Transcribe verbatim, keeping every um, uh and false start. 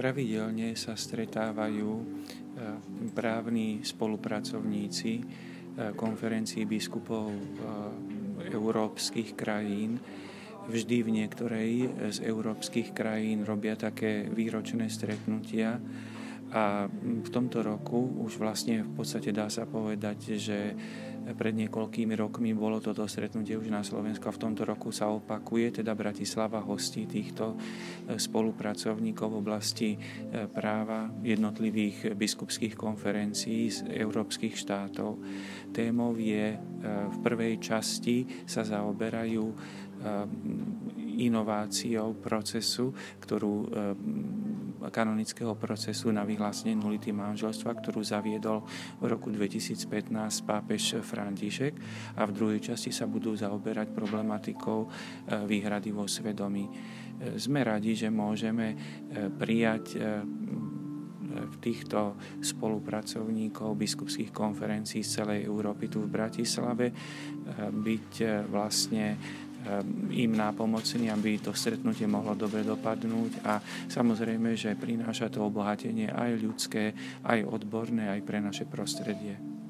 Pravidelne sa stretávajú právni spolupracovníci konferencií biskupov európskych krajín. Vždy v niektorej z európskych krajín robia také výročné stretnutia a v tomto roku už vlastne v podstate dá sa povedať, že pred niekoľkými rokmi bolo toto stretnutie už na Slovensku a v tomto roku sa opakuje, teda Bratislava hostí týchto spolupracovníkov v oblasti práva jednotlivých biskupských konferencií z európskych štátov. Témou je, v prvej časti sa zaoberajú inováciou procesu, ktorú kanonického procesu na vyhlásenie nulity manželstva, ktorú zaviedol v roku dvetisícpätnásť pápež František, a v druhej časti sa budú zaoberať problematikou výhrady vo svedomí. Sme radi, že môžeme prijať v týchto spolupracovníkov biskupských konferencií z celej Európy tu v Bratislave, byť vlastne im nápomocný, aby to stretnutie mohlo dobre dopadnúť, a samozrejme, že prináša to obohatenie aj ľudské, aj odborné, aj pre naše prostredie.